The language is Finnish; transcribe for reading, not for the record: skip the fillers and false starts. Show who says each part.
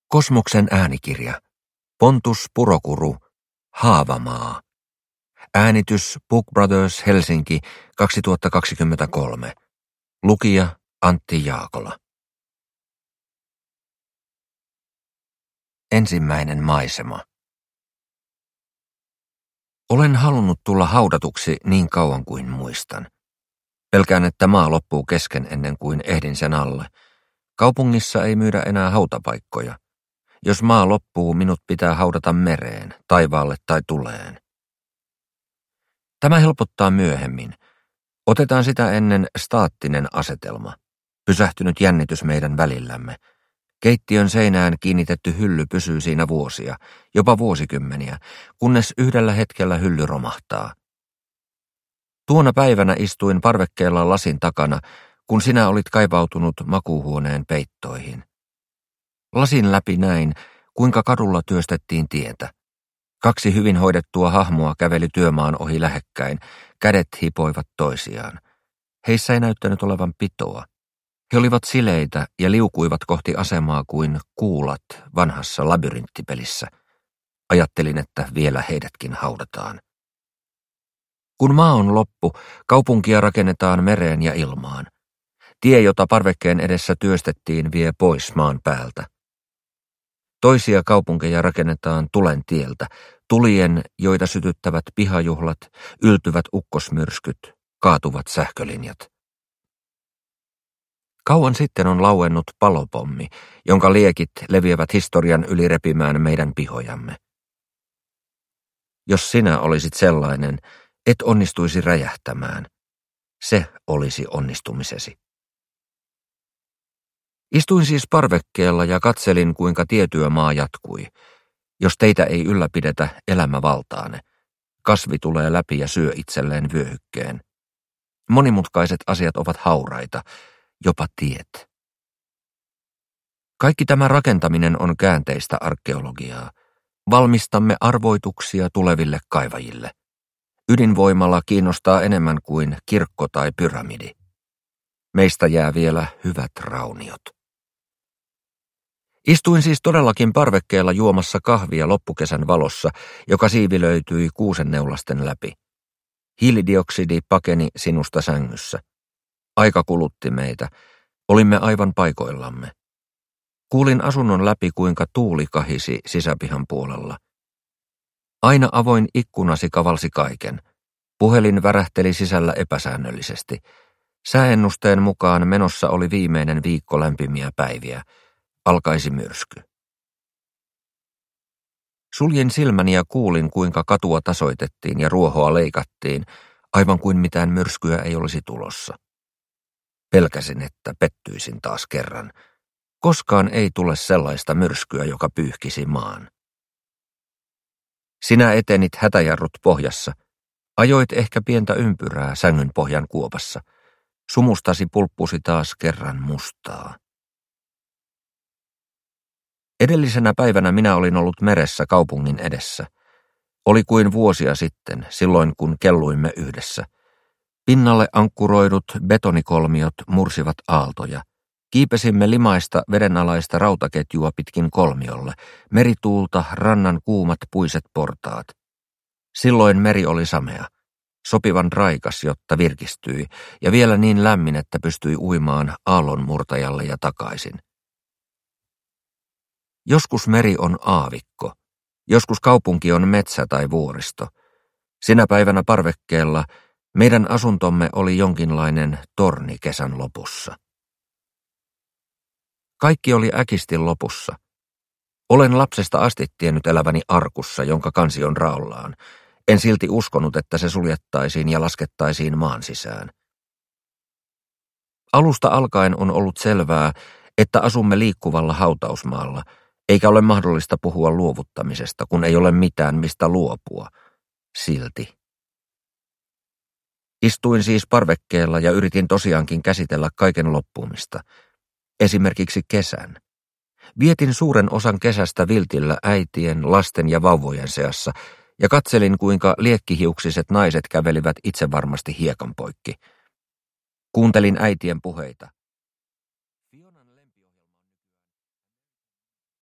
Speaker 1: Kosmoksen äänikirja. Pontus Purokuru. Haavamaa. Äänitys Book Brothers Helsinki 2023. Lukija Antti Jaakola. Ensimmäinen maisema. Olen halunnut tulla haudatuksi niin kauan kuin muistan. Pelkään, että maa loppuu kesken ennen kuin ehdin sen alle. Kaupungissa ei myydä enää hautapaikkoja. Jos maa loppuu, minut pitää haudata mereen, taivaalle tai tuleen. Tämä helpottaa myöhemmin. Otetaan sitä ennen staattinen asetelma. Pysähtynyt jännitys meidän välillämme. Keittiön seinään kiinnitetty hylly pysyy siinä vuosia, jopa vuosikymmeniä, kunnes yhdellä hetkellä hylly romahtaa. Tuona päivänä istuin parvekkeella lasin takana, kun sinä olit kaivautunut makuuhuoneen peittoihin. Lasin läpi näin, kuinka kadulla työstettiin tietä. 2 hyvin hoidettua hahmoa käveli työmaan ohi lähekkäin, kädet hipoivat toisiaan. Heissä ei näyttänyt olevan pitoa. He olivat sileitä ja liukuivat kohti asemaa kuin kuulat vanhassa labyrinttipelissä. Ajattelin, että vielä heidätkin haudataan. Kun maa on loppu, kaupunkia rakennetaan mereen ja ilmaan. Tie, jota parvekkeen edessä työstettiin, vie pois maan päältä. Toisia kaupunkeja rakennetaan tulen tieltä, tulien, joita sytyttävät pihajuhlat, yltyvät ukkosmyrskyt, kaatuvat sähkölinjat. Kauan sitten on lauennut palopommi, jonka liekit leviävät historian yli repimään meidän pihojamme. Jos sinä olisit sellainen, et onnistuisi räjähtämään. Se olisi onnistumisesi. Istuin siis parvekkeella ja katselin, kuinka tietyömaa jatkui. Jos teitä ei ylläpidetä, elämä valtaane. Kasvi tulee läpi ja syö itselleen vyöhykkeen. Monimutkaiset asiat ovat hauraita, jopa tiet. Kaikki tämä rakentaminen on käänteistä arkeologiaa. Valmistamme arvoituksia tuleville kaivajille. Ydinvoimala kiinnostaa enemmän kuin kirkko tai pyramidi. Meistä jää vielä hyvät rauniot. Istuin siis todellakin parvekkeella juomassa kahvia loppukesän valossa, joka siivilöityi kuusenneulasten läpi. Hiilidioksidi pakeni sinusta sängyssä. Aika kulutti meitä. Olimme aivan paikoillamme. Kuulin asunnon läpi, kuinka tuuli kahisi sisäpihan puolella. Aina avoin ikkunasi kavalsi kaiken. Puhelin värähteli sisällä epäsäännöllisesti. Sääennusteen mukaan menossa oli viimeinen viikko lämpimiä päiviä. Alkaisi myrsky. Suljin silmäni ja kuulin, kuinka katua tasoitettiin ja ruohoa leikattiin, aivan kuin mitään myrskyä ei olisi tulossa. Pelkäsin, että pettyisin taas kerran. Koskaan ei tule sellaista myrskyä, joka pyyhkisi maan. Sinä etenit hätäjarrut pohjassa. Ajoit ehkä pientä ympyrää sängyn pohjan kuopassa. Sumustasi pulppusi taas kerran mustaa. Edellisenä päivänä minä olin ollut meressä kaupungin edessä. Oli kuin vuosia sitten, silloin kun kelluimme yhdessä. Pinnalle ankkuroidut betonikolmiot mursivat aaltoja. Kiipesimme limaista vedenalaista rautaketjua pitkin kolmiolle, merituulta, rannan kuumat puiset portaat. Silloin meri oli samea, sopivan raikas, jotta virkistyi, ja vielä niin lämmin, että pystyi uimaan aallonmurtajalle ja takaisin. Joskus meri on aavikko, joskus kaupunki on metsä tai vuoristo. Sinä päivänä parvekkeella meidän asuntomme oli jonkinlainen torni kesän lopussa. Kaikki oli äkisti lopussa. Olen lapsesta asti tiennyt eläväni arkussa, jonka kansi on raollaan. En silti uskonut, että se suljettaisiin ja laskettaisiin maan sisään. Alusta alkaen on ollut selvää, että asumme liikkuvalla hautausmaalla, eikä ole mahdollista puhua luovuttamisesta, kun ei ole mitään mistä luopua. Silti. Istuin siis parvekkeella ja yritin tosiaankin käsitellä kaiken loppumista. Esimerkiksi kesän. Vietin suuren osan kesästä viltillä äitien, lasten ja vauvojen seassa ja katselin, kuinka liekkihiuksiset naiset kävelivät itsevarmasti hiekan poikki. Kuuntelin äitien puheita.